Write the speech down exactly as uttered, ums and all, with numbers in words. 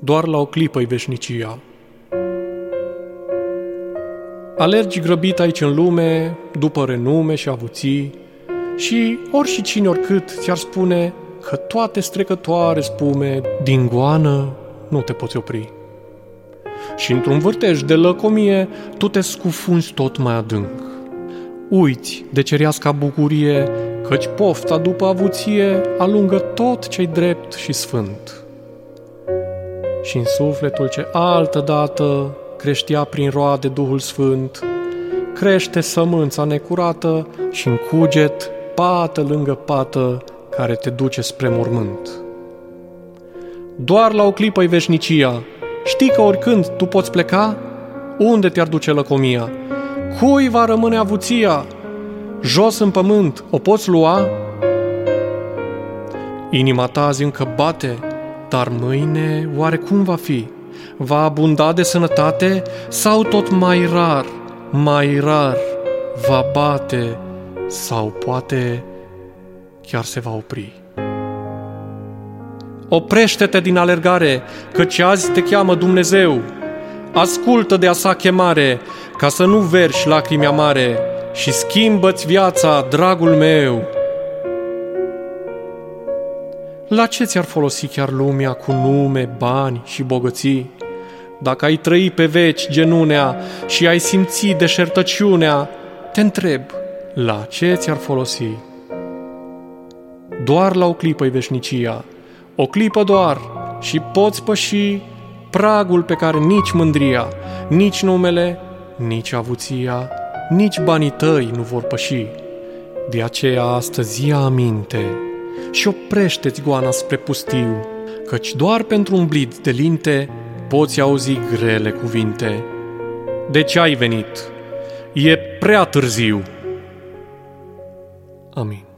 doar la o clipă-i veșnicia. Alergi grăbit aici în lume, după renume și avuții, și ori și cine oricât ți-ar spune că toate strecătoare spume, din goană nu te poți opri. Și într-un vârtej de lăcomie, tu te scufunzi tot mai adânc. Uiți de cereasca bucurie, căci pofta după avuție alungă tot ce-i drept și sfânt. Și în sufletul ce altădată creștea prin roade Duhul Sfânt, crește sămânța necurată și în cuget, pată lângă pată, care te duce spre mormânt. Doar la o clipă-i veșnicia. Știi că oricând tu poți pleca? Unde te-ar duce lăcomia? Cui va rămâne avuția? Jos în pământ o poți lua? Inima ta azi încă bate, dar mâine oare cum va fi? Va abunda de sănătate sau tot mai rar, mai rar va bate sau poate chiar se va opri? Oprește-te din alergare, căci azi te cheamă Dumnezeu. Ascultă de a sa chemare, ca să nu verși lacrimi amare, și schimbă-ți viața, dragul meu. La ce ți-ar folosi chiar lumea cu nume, bani și bogății? Dacă ai trăi pe veci genunea și ai simți deșertăciunea, te întreb, la ce ți-ar folosi? Doar la o clipă-i veșnicia, o clipă doar, și poți păși pragul pe care nici mândria, nici numele, nici avuția, nici banii tăi nu vor păși. De aceea astăzi ia aminte și oprește-ți goana spre pustiu, căci doar pentru un blid de linte poți auzi grele cuvinte. De ce ai venit? E prea târziu. Amin.